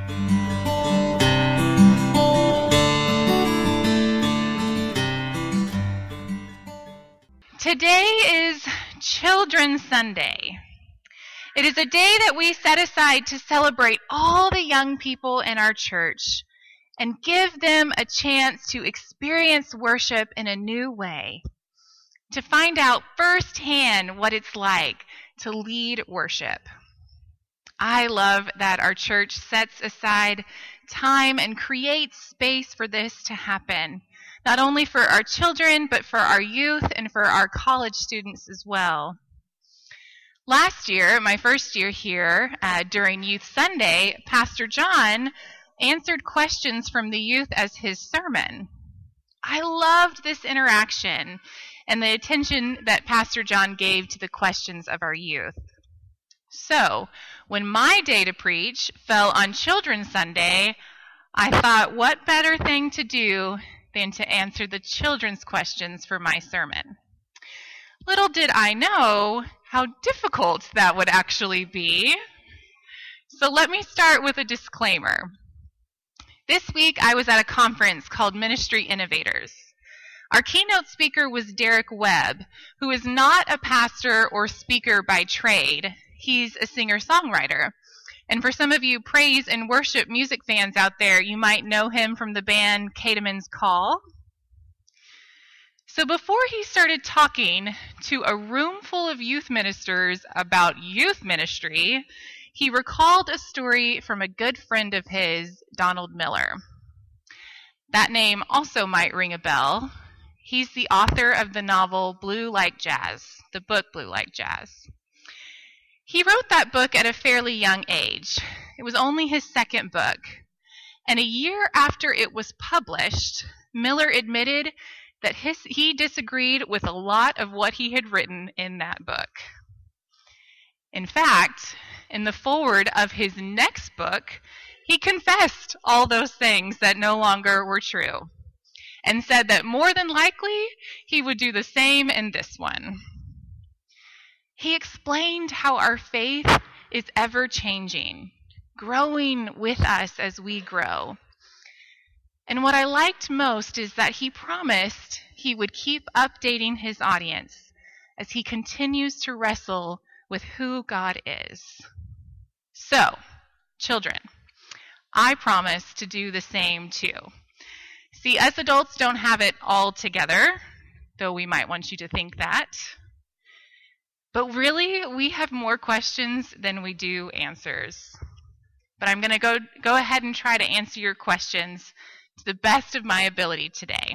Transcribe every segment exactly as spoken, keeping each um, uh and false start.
Today is Children's Sunday. It is a day that we set aside to celebrate all the young people in our church and give them a chance to experience worship in a new way, to find out firsthand what it's like to lead worship. I love that our church sets aside time and creates space for this to happen, not only for our children, but for our youth and for our college students as well. Last year, my first year here, uh, during Youth Sunday, Pastor John answered questions from the youth as his sermon. I loved this interaction and the attention that Pastor John gave to the questions of our youth. So, when my day to preach fell on Children's Sunday, I thought, what better thing to do than to answer the children's questions for my sermon? Little did I know how difficult that would actually be. So let me start with a disclaimer. This week I was at a conference called Ministry Innovators. Our keynote speaker was Derek Webb, who is not a pastor or speaker by trade. He's a singer-songwriter. And for some of you praise and worship music fans out there, you might know him from the band Caedmon's Call. So before he started talking to a room full of youth ministers about youth ministry, he recalled a story from a good friend of his, Donald Miller. That name also might ring a bell. He's the author of the novel Blue Like Jazz, the book Blue Like Jazz. He wrote that book at a fairly young age. It was only his second book. And a year after it was published, Miller admitted that his, he disagreed with a lot of what he had written in that book. In fact, in the foreword of his next book, he confessed all those things that no longer were true and said that more than likely he would do the same in this one. He explained how our faith is ever-changing, growing with us as we grow. And what I liked most is that he promised he would keep updating his audience as he continues to wrestle with who God is. So, children, I promise to do the same too. See, us adults don't have it all together, though we might want you to think that. But really, we have more questions than we do answers. But I'm going to go go ahead and try to answer your questions to the best of my ability today.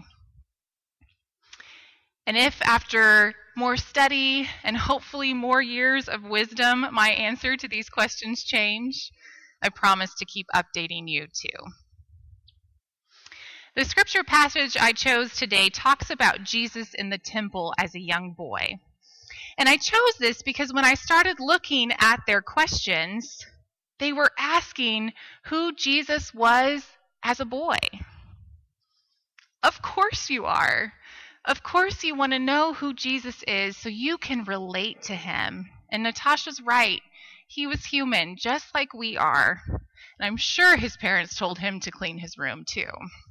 And if after more study and hopefully more years of wisdom, my answer to these questions change, I promise to keep updating you too. The scripture passage I chose today talks about Jesus in the temple as a young boy. And I chose this because when I started looking at their questions, they were asking who Jesus was as a boy. Of course you are. Of course you want to know who Jesus is so you can relate to him. And Natasha's right. He was human, just like we are. And I'm sure his parents told him to clean his room too.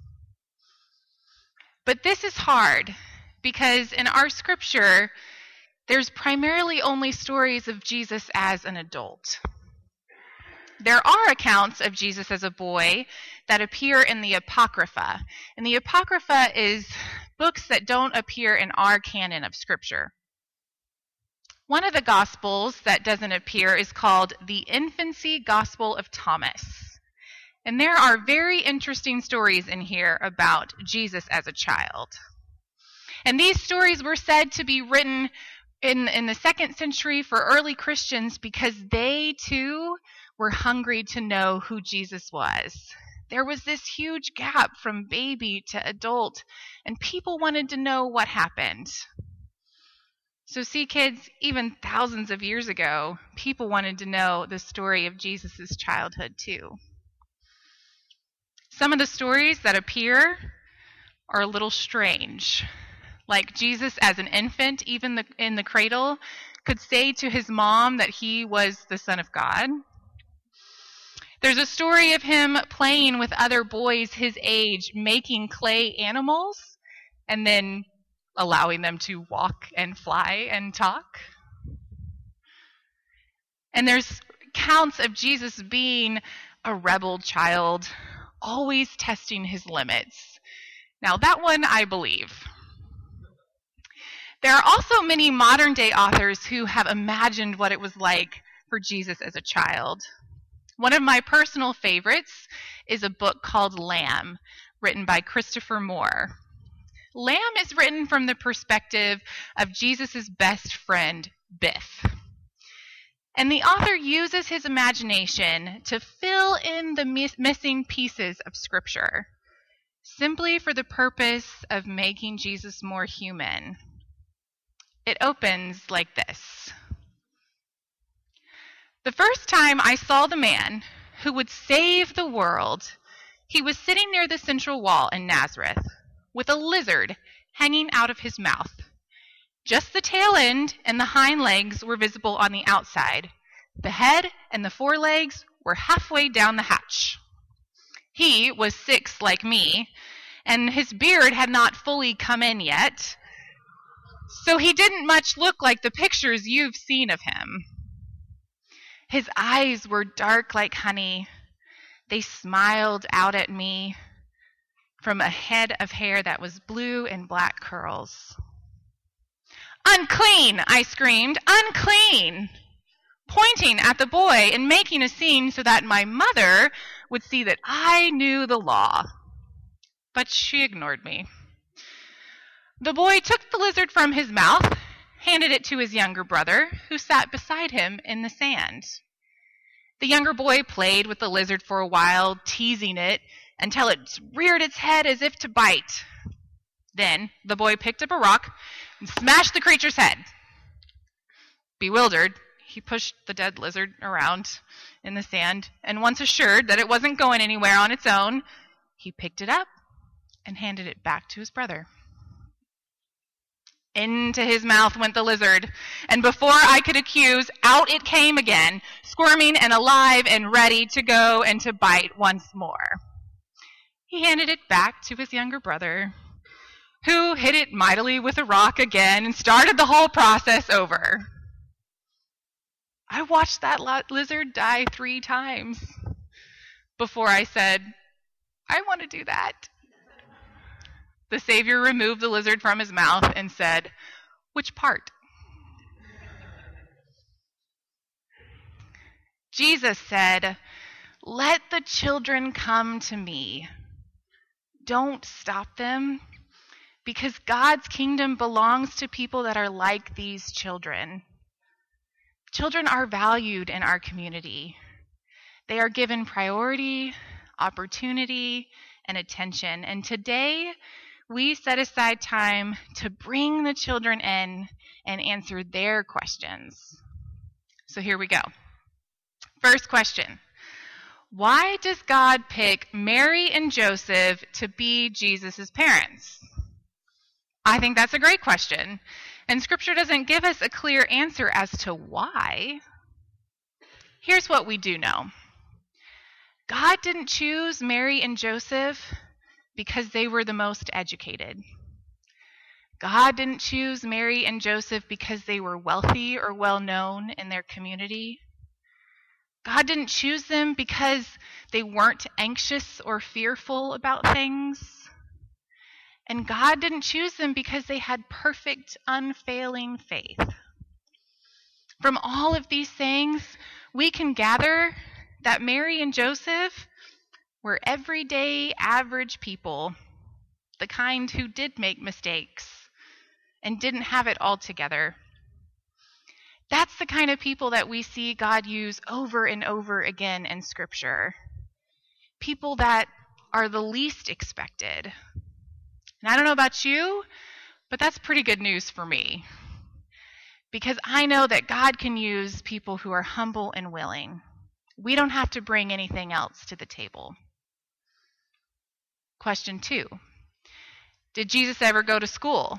But this is hard because in our scripture, there's primarily only stories of Jesus as an adult. There are accounts of Jesus as a boy that appear in the Apocrypha. And the Apocrypha is books that don't appear in our canon of Scripture. One of the Gospels that doesn't appear is called the Infancy Gospel of Thomas. And there are very interesting stories in here about Jesus as a child. And these stories were said to be written in, in the second century for early Christians because they, too, were hungry to know who Jesus was. There was this huge gap from baby to adult, and people wanted to know what happened. So see, kids, even thousands of years ago, people wanted to know the story of Jesus' childhood, too. Some of the stories that appear are a little strange. Like Jesus as an infant, even the, in the cradle, could say to his mom that he was the Son of God. There's a story of him playing with other boys his age, making clay animals, and then allowing them to walk and fly and talk. And there's accounts of Jesus being a rebel child, always testing his limits. Now, that one I believe. There are also many modern day authors who have imagined what it was like for Jesus as a child. One of my personal favorites is a book called Lamb, written by Christopher Moore. Lamb is written from the perspective of Jesus' best friend, Biff. And the author uses his imagination to fill in the miss- missing pieces of Scripture, simply for the purpose of making Jesus more human. It opens like this. The first time I saw the man who would save the world, he was sitting near the central wall in Nazareth, with a lizard hanging out of his mouth. Just the tail end and the hind legs were visible on the outside. The head and the forelegs were halfway down the hatch. He was six like me, and his beard had not fully come in yet, so he didn't much look like the pictures you've seen of him. His eyes were dark like honey. They smiled out at me from a head of hair that was blue and black curls. "Unclean!" I screamed. "Unclean!" pointing at the boy and making a scene so that my mother would see that I knew the law. But she ignored me. The boy took the lizard from his mouth, handed it to his younger brother, who sat beside him in the sand. The younger boy played with the lizard for a while, teasing it until it reared its head as if to bite. Then the boy picked up a rock and smashed the creature's head. Bewildered, he pushed the dead lizard around in the sand, and once assured that it wasn't going anywhere on its own, he picked it up and handed it back to his brother. Into his mouth went the lizard, and before I could accuse, out it came again, squirming and alive and ready to go and to bite once more. He handed it back to his younger brother, who hit it mightily with a rock again and started the whole process over. I watched that lizard die three times before I said, "I want to do that." The Savior removed the lizard from his mouth and said, "Which part?" Jesus said, "Let the children come to me. Don't stop them, because God's kingdom belongs to people that are like these children." Children are valued in our community. They are given priority, opportunity, and attention. And today, we set aside time to bring the children in and answer their questions. So here we go. First question. Why does God pick Mary and Joseph to be Jesus' parents? I think that's a great question. And Scripture doesn't give us a clear answer as to why. Here's what we do know. God didn't choose Mary and Joseph because they were the most educated. God didn't choose Mary and Joseph because they were wealthy or well-known in their community. God didn't choose them because they weren't anxious or fearful about things. And God didn't choose them because they had perfect, unfailing faith. From all of these things, we can gather that Mary and Joseph were everyday, average people, the kind who did make mistakes and didn't have it all together. That's the kind of people that we see God use over and over again in Scripture. People that are the least expected. And I don't know about you, but that's pretty good news for me. Because I know that God can use people who are humble and willing. We don't have to bring anything else to the table. Question two. Did Jesus ever go to school?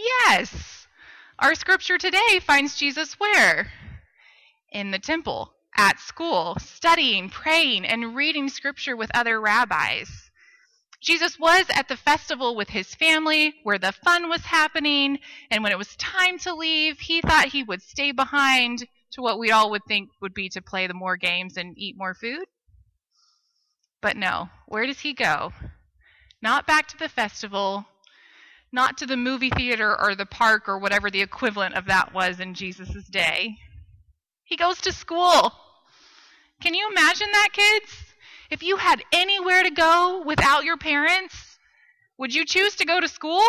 Yes! Our scripture today finds Jesus where? In the temple, at school, studying, praying, and reading scripture with other rabbis. Jesus was at the festival with his family where the fun was happening, and when it was time to leave, he thought he would stay behind to what we all would think would be to play the more games and eat more food. But no, where does he go? Not back to the festival, not to the movie theater or the park or whatever the equivalent of that was in Jesus' day. He goes to school. Can you imagine that, kids? If you had anywhere to go without your parents, would you choose to go to school?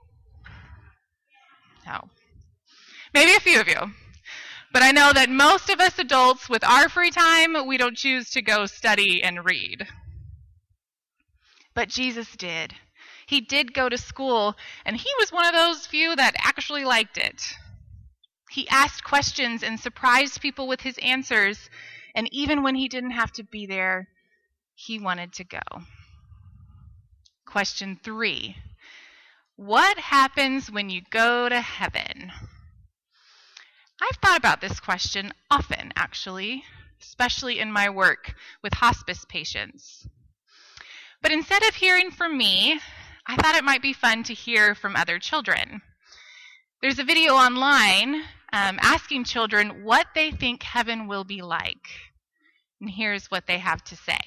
No. Maybe a few of you. But I know that most of us adults, with our free time, we don't choose to go study and read. But Jesus did. He did go to school, and he was one of those few that actually liked it. He asked questions and surprised people with his answers, and even when he didn't have to be there, he wanted to go. Question three. What happens when you go to heaven? I've thought about this question often, actually, especially in my work with hospice patients. But instead of hearing from me, I thought it might be fun to hear from other children. There's a video online um, asking children what they think heaven will be like. And here's what they have to say.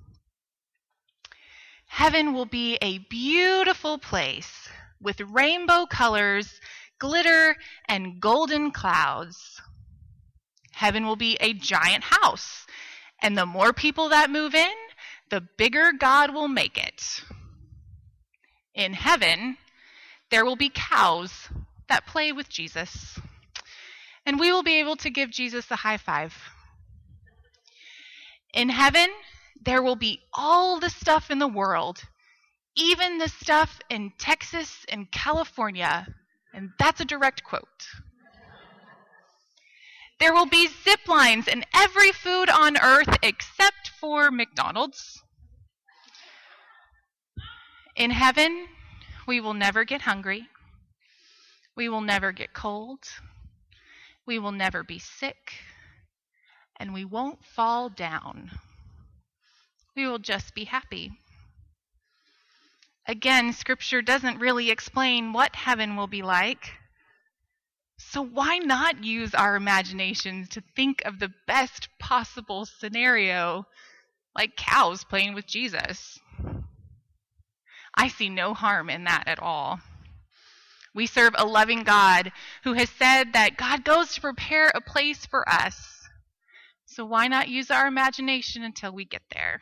Heaven will be a beautiful place with rainbow colors, glitter, and golden clouds. Heaven will be a giant house, and the more people that move in, the bigger God will make it. In heaven, there will be cows that play with Jesus, and we will be able to give Jesus a high five. In heaven, there will be all the stuff in the world, even the stuff in Texas and California, and that's a direct quote. There will be zip lines and every food on earth except for McDonald's. In heaven, we will never get hungry. We will never get cold. We will never be sick. And we won't fall down. We will just be happy. Again, Scripture doesn't really explain what heaven will be like. So why not use our imaginations to think of the best possible scenario, like cows playing with Jesus? I see no harm in that at all. We serve a loving God who has said that God goes to prepare a place for us. So why not use our imagination until we get there?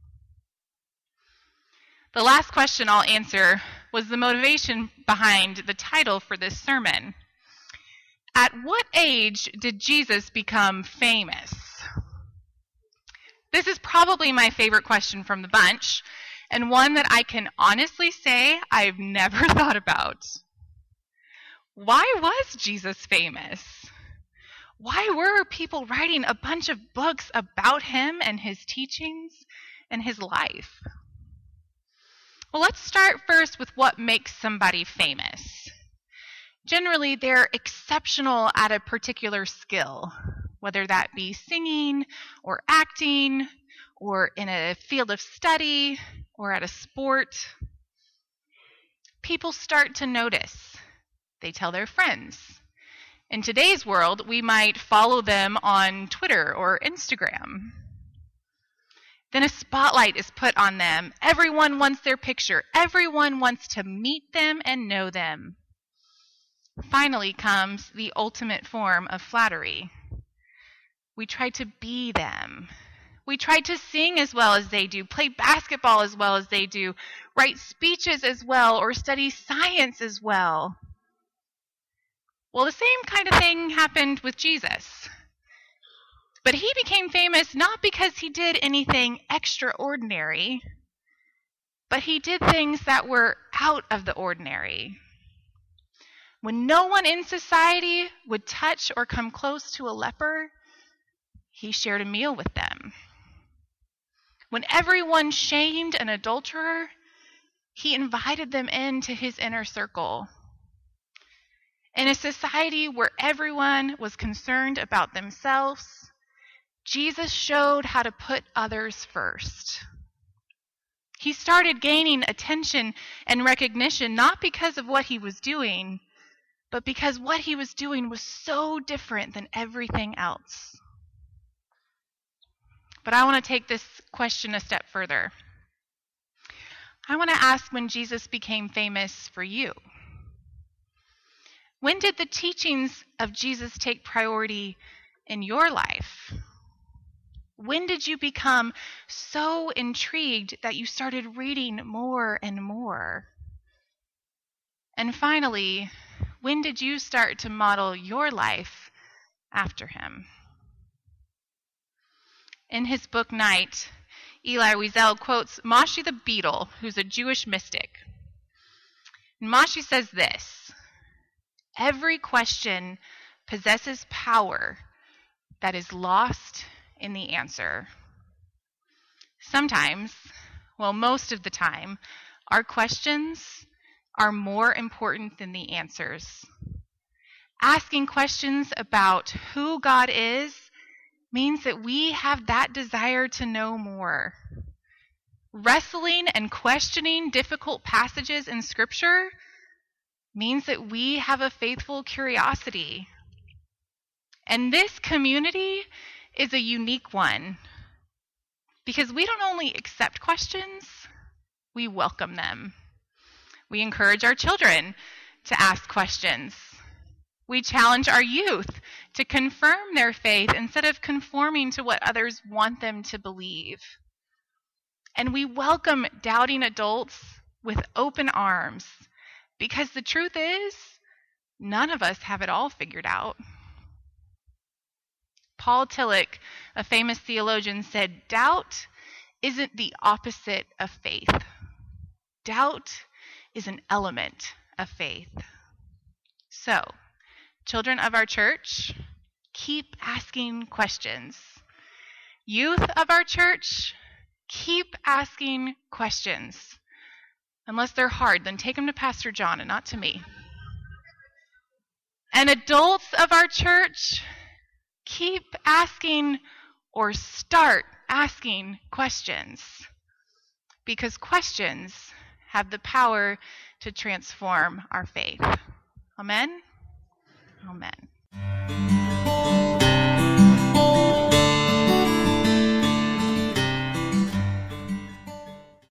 The last question I'll answer was the motivation behind the title for this sermon. At what age did Jesus become famous? This is probably my favorite question from the bunch, and one that I can honestly say I've never thought about. Why was Jesus famous? Why were people writing a bunch of books about him and his teachings and his life? Well, let's start first with what makes somebody famous. Generally, they're exceptional at a particular skill, whether that be singing or acting or in a field of study or at a sport. People start to notice. They tell their friends. In today's world, we might follow them on Twitter or Instagram. Then a spotlight is put on them. Everyone wants their picture. Everyone wants to meet them and know them. Finally comes the ultimate form of flattery. We try to be them. We try to sing as well as they do, play basketball as well as they do, write speeches as well, or study science as well. Well, the same kind of thing happened with Jesus. But he became famous not because he did anything extraordinary, but he did things that were out of the ordinary. When no one in society would touch or come close to a leper, he shared a meal with them. When everyone shamed an adulterer, he invited them into his inner circle. In a society where everyone was concerned about themselves, Jesus showed how to put others first. He started gaining attention and recognition not because of what he was doing, but because what he was doing was so different than everything else. But I want to take this question a step further. I want to ask when Jesus became famous for you. When did the teachings of Jesus take priority in your life? When did you become so intrigued that you started reading more and more? And finally, when did you start to model your life after him? In his book Night, Elie Wiesel quotes Moshe the Beadle, who's a Jewish mystic. And Moshe says this: every question possesses power that is lost in the answer. Sometimes, well, most of the time, our questions are more important than the answers. Asking questions about who God is means that we have that desire to know more. Wrestling and questioning difficult passages in Scripture means that we have a faithful curiosity. And this community is a unique one because we don't only accept questions, we welcome them. We encourage our children to ask questions. We challenge our youth to confirm their faith instead of conforming to what others want them to believe. And we welcome doubting adults with open arms because the truth is, none of us have it all figured out. Paul Tillich, a famous theologian, said, doubt isn't the opposite of faith. Doubt is an element of faith. So, children of our church, keep asking questions. Youth of our church, keep asking questions. Unless they're hard, then take them to Pastor John and not to me. And adults of our church, keep asking or start asking questions, because questions have the power to transform our faith. Amen? Amen.